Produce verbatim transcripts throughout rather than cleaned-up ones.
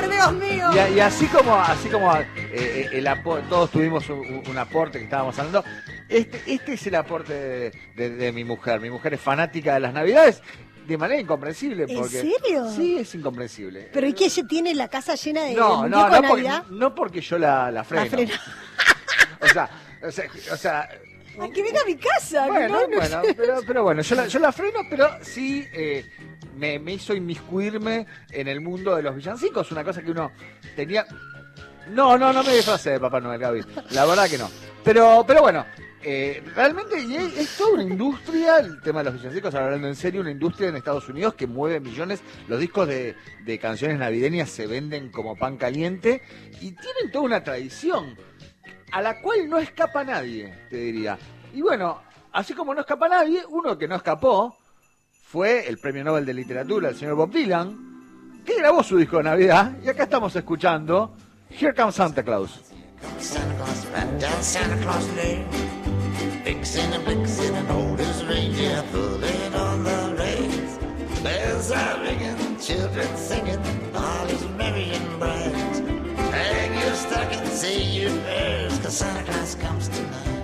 Dios mío. Y, y así como, así como eh, el apo todos tuvimos un, un aporte que estábamos hablando, este, este es el aporte de, de, de mi mujer. Mi mujer es fanática de las Navidades de manera incomprensible. Porque, ¿En serio? Sí, es incomprensible. ¿Pero y qué? ¿Se tiene la casa llena de No, muñecos no, no, de porque, Navidad? no porque yo la, la freno. La frena. O sea, o sea, o sea ¡Ay, que venga a mi casa! Bueno, no, no, bueno, pero, pero bueno, yo la, yo la freno, pero sí eh, me, me hizo inmiscuirme en el mundo de los villancicos, una cosa que uno tenía... No, no, no me disfrace de Papá Noel, Gaby, la verdad que no. Pero, pero bueno, eh, realmente y es, es toda una industria, el tema de los villancicos, hablando en serio, una industria en Estados Unidos que mueve millones. Los discos de, de canciones navideñas se venden como pan caliente y tienen toda una tradición a la cual no escapa nadie, te diría. Y bueno, así como no escapa nadie, uno que no escapó fue el premio Nobel de Literatura, el señor Bob Dylan, que grabó su disco de Navidad, y acá estamos escuchando Here Comes Santa Claus. Santa Claus ran down Santa Claus Lane, fixing and blixing and old as reindeer pulling on the reins. Bells are ringing, children singing, all is merry and bright. Hang your stockings, say your prayers, 'cause Santa Claus comes tonight.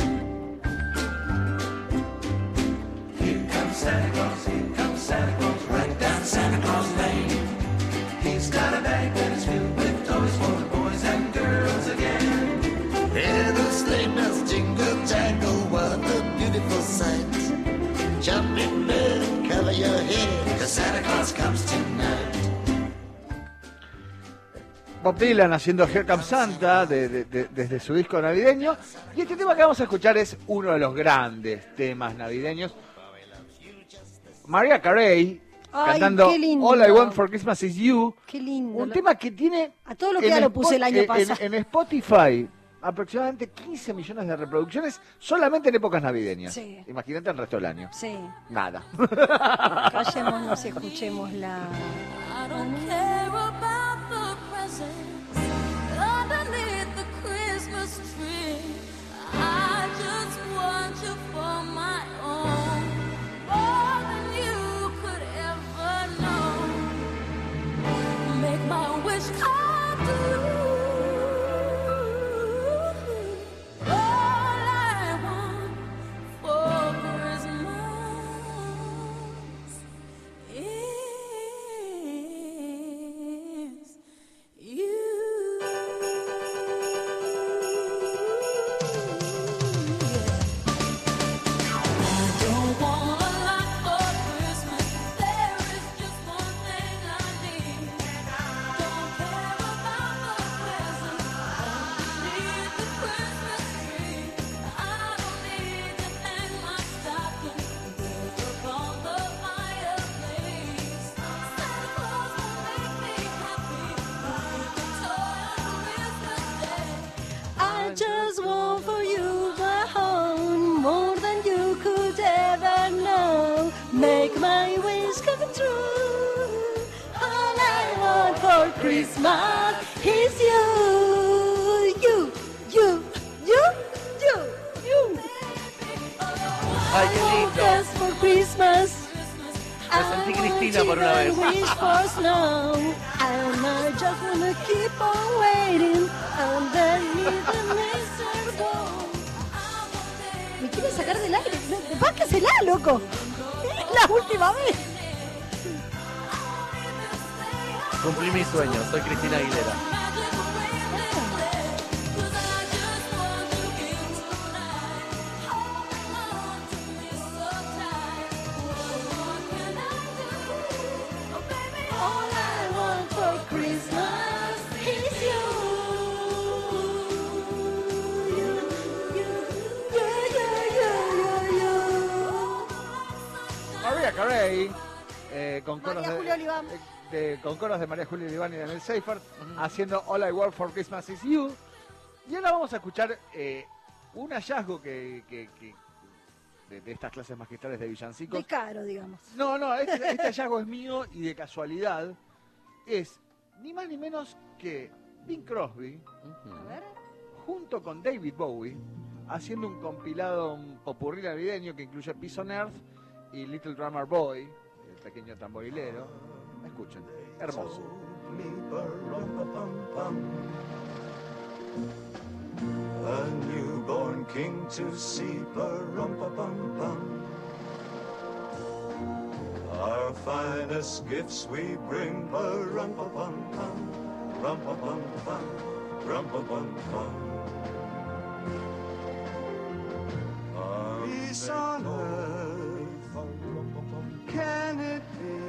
Here comes Santa Claus, here comes Santa Claus, right down Santa Claus Lane. He's got a bag that is filled with toys for the boys and girls again. Hear the sleigh bells jingle jangle, what a beautiful sight. Jump in bed and cover your head, 'cause Santa Claus comes tonight. Bob Dylan haciendo Here Comes Santa de, de, de, desde su disco navideño. Y este tema que vamos a escuchar es uno de los grandes temas navideños. Mariah Carey Ay, cantando qué lindo. All I Want for Christmas Is You. Qué lindo. Un tema que tiene... A todo lo que en ya lo puse el año Spo- pasado. En, en Spotify aproximadamente quince millones de reproducciones solamente en épocas navideñas. Sí. Imagínate el resto del año. Sí. Nada. Callémonos y escuchémosla. I don't care about the presents underneath the Christmas tree. I just want you for my own, more than you could ever know. Make my wish come true. All I want for Christmas is you. I don't want a lot for Christmas. There is just one thing I need. Don't care about the presents underneath the Christmas tree. I don't need to hang my stocking upon the fireplace. Santa Claus will make me happy with a toy on Christmas Day. I just want for you my home, more than you could ever know. Make my wish come true. All I want for Christmas is you. You, you, you, you, you. Ay, qué lindo. Just for Christmas. Me sentí Cristina por una vez. Wish for snow, and I just wanna keep on waiting underneath the mistletoe. Me quiere sacar del aire, bájasela, loco. Es la última vez. Cumplí mi sueño, soy Cristina Aguilera. All I want for Christmas is you. You, you, you, you, you, you. Mariah Carey, eh, con, coros María de, Julia Oliván. de- de- con coros de María Julia Oliván y Daniel Seifert, haciendo All I Want for Christmas Is You. Y ahora vamos a escuchar eh, un hallazgo que, que- que- de, de estas clases magistrales de villancicos. De caro, digamos. No, no, este, este hallazgo es mío y de casualidad. Es ni más ni menos que Bing Crosby, A ver. junto con David Bowie, haciendo un compilado, un popurrí navideño que incluye Peace on Earth y Little Drummer Boy, el pequeño tamborilero. Escuchen, hermoso. me, ba-rum-pa-pum-pum. A newborn king to see, ba-rum-pa-pum-pum. Our finest gifts we bring, ba-rum-pa-pum-pum, rum-pa-pum-pum, rum-pa-pum-pum. Peace on earth, can it be?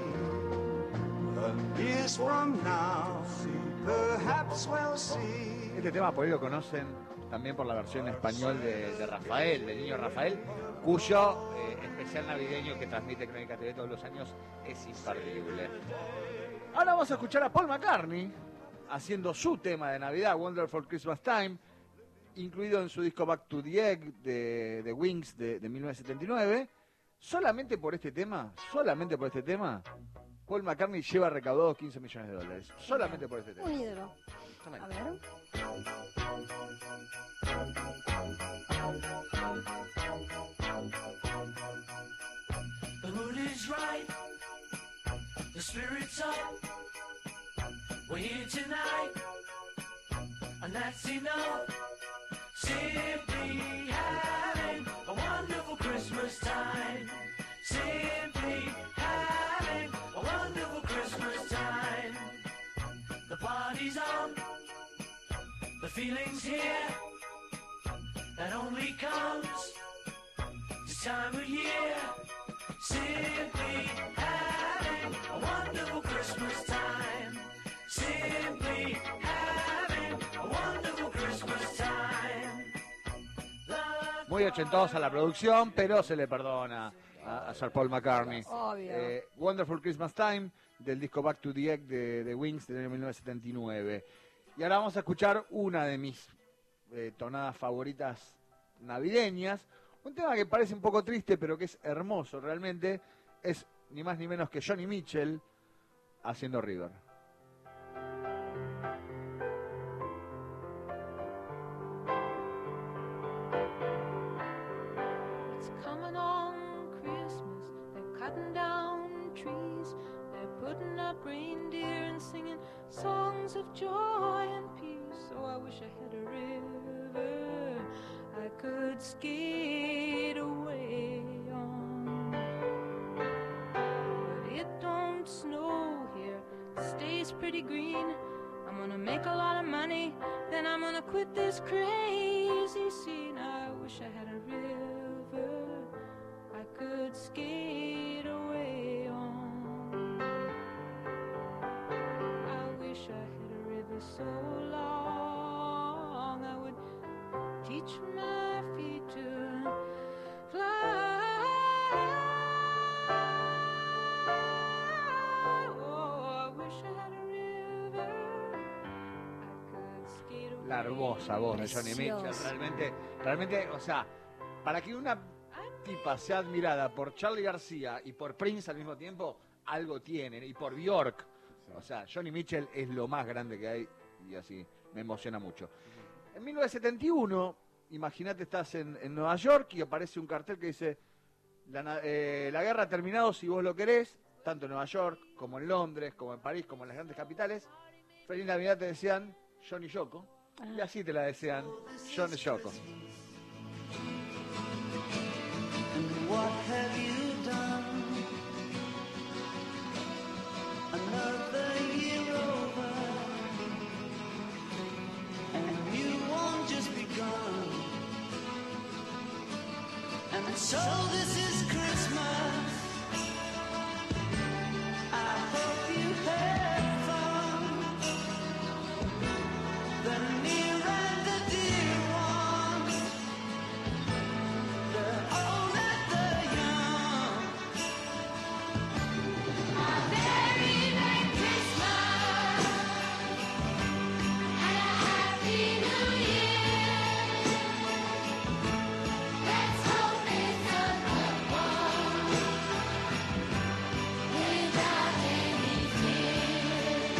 And years from now, perhaps we'll see. Este tema por ahí lo conocen también por la versión en español de, de Rafael, del niño Rafael, cuyo eh, especial navideño que transmite Crónica T V todos los años es imperdible. Ahora vamos a escuchar a Paul McCartney haciendo su tema de Navidad, Wonderful Christmas Time, incluido en su disco Back to the Egg de, de Wings de, de mil novecientos setenta y nueve. Solamente por este tema, solamente por este tema, Paul McCartney lleva recaudados quince millones de dólares. Solamente por este tema. Un ídolo. A ver. The mood is right, the spirit's up. We're here tonight, and that's enough. Simply having a wonderful Christmas time. Simply having a wonderful Christmas time. The party's on, the feeling's here. That only comes this time of year. Simply having a wonderful Christmas time. Simply having a wonderful Christmas time. Love Muy ochentosa la producción, pero se le perdona a, a Sir Paul McCartney. Obvio. Eh, Wonderful Christmas Time, del disco Back to the Egg de, de Wings de mil novecientos setenta y nueve. Y ahora vamos a escuchar una de mis eh, tonadas favoritas navideñas. Un tema que parece un poco triste, pero que es hermoso realmente. Es ni más ni menos que Johnny Mitchell haciendo River. It's coming on Christmas. They're cutting down trees. They're putting up reindeer and singing songs of joy and peace. Oh, I wish I had a river I could skate away on. But it don't snow here. It stays pretty green. I'm gonna make a lot of money, then I'm gonna quit this crazy scene. I wish I had a river I could skate away on. I wish I had a river so long I would teach my feet to fly. Oh, I wish I had a river I could skate away. La hermosa voz de Johnny Mitchell. Precioso. Realmente, realmente, o sea, para que una tipa sea admirada por Charlie García y por Prince al mismo tiempo, algo tienen. Y por Bjork. O sea, Johnny Mitchell es lo más grande que hay y así me emociona mucho. En mil novecientos setenta y uno, imagínate, estás en, en Nueva York y aparece un cartel que dice la, na- eh, la guerra ha terminado si vos lo querés, tanto en Nueva York como en Londres, como en París, como en las grandes capitales. Feliz Navidad te decían John y Yoko. Y así te la desean John y Yoko. And what have you done? Another year over, and you won't just begun. And so this is Christmas. I hope you had fun. The near and the dear ones, the old and the young. A very Merry Christmas and a Happy New Year. Let's hope it's a good one without any fear.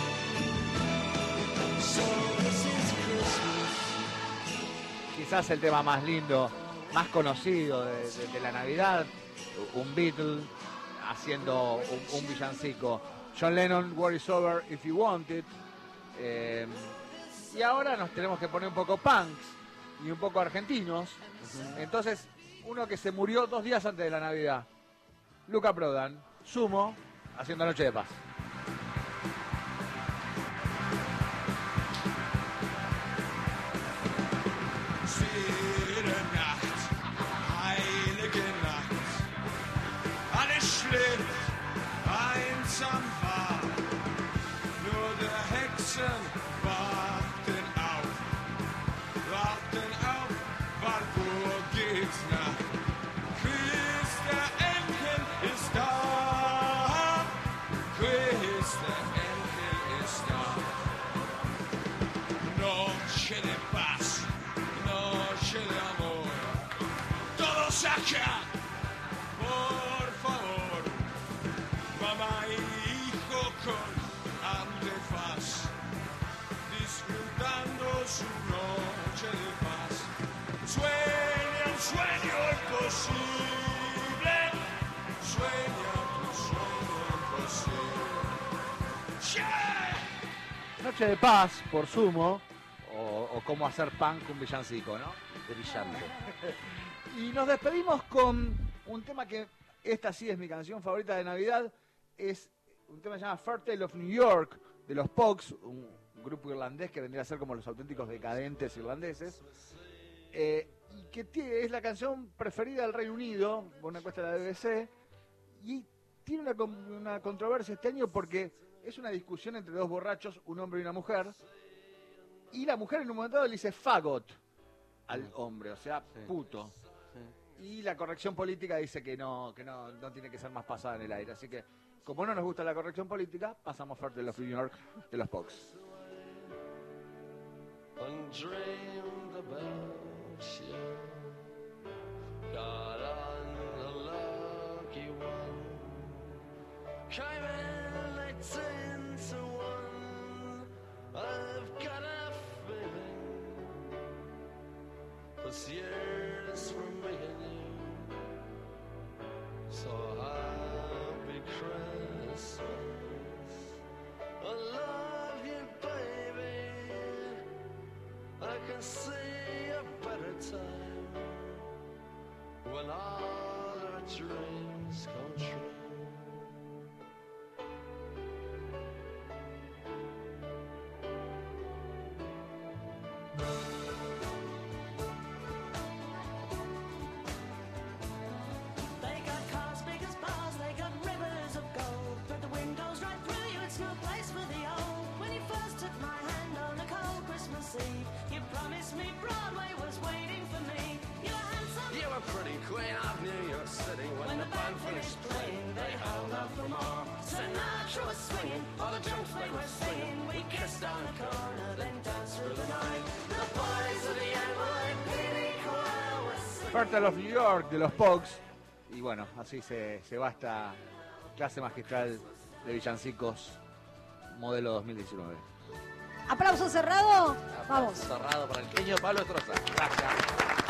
So this is Christmas. Quizás el tema más lindo, más conocido de, de- de la Navidad, un Beatle haciendo un, un villancico. John Lennon, War is Over If You Want It. Eh, y ahora nos tenemos que poner un poco punks y un poco argentinos. Entonces, uno que se murió dos días antes de la Navidad, Luca Prodan, Sumo, haciendo Noche de Paz. Stille Nacht, heilige Nacht, alles schläft einsam war, nur der Hexen warten auf, warten auf, Walpurg geht nach. Quiz, der Enkel ist da, Quiz, der Enkel ist da. Noche de paz, noche de amor, todos acá, por favor, mamá y hijo con antifaz, disfrutando su noche de paz. Sueña un sueño imposible, sueña un sueño imposible. Yeah! Noche de Paz, por Sumo, o, o cómo hacer punk un villancico, ¿no? Brillante. Y nos despedimos con un tema que, esta sí es mi canción favorita de Navidad, es un tema que se llama Fair Tale of New York, de los Pogues, un grupo irlandés que vendría a ser como los auténticos decadentes irlandeses, eh, y que tiene, es la canción preferida del Reino Unido, por una encuesta de la B B C, y tiene una, con- una controversia este año porque es una discusión entre dos borrachos, un hombre y una mujer, y la mujer en un momento dado le dice fagot al hombre, o sea, Sí. puto. Sí. Y la corrección política dice que no, que no, no tiene que ser más pasada en el aire. Así que, como no nos gusta la corrección política, pasamos Fair Tale of New York de los Pogues. and dreamed about you. Got on a lucky one, came in late ten to one. I've got a feeling this year's for me and you. So happy Christmas, I love you, baby. I can see a better time when all our dreams come true. They got cars big as bars, they got rivers of gold. But the windows right through you, it's no place for the old. When you first took my hand on a cold Christmas Eve, you promised me Broadway was waiting for me. You were handsome. You were pretty queen of New York City. When, When the the band band finished finished playing, they held out for more. Sinatra was swinging, all the junk they were singing. We kissed on the corner, then danced through the night. The boys of the N Y P D choir were singing. Fair Tale of New York de los Pogues. Y bueno, así se, se va esta clase magistral de villancicos modelo dos mil diecinueve. Aplauso cerrado. Vamos. Cerrado para el genio Pablo Estroza. Gracias.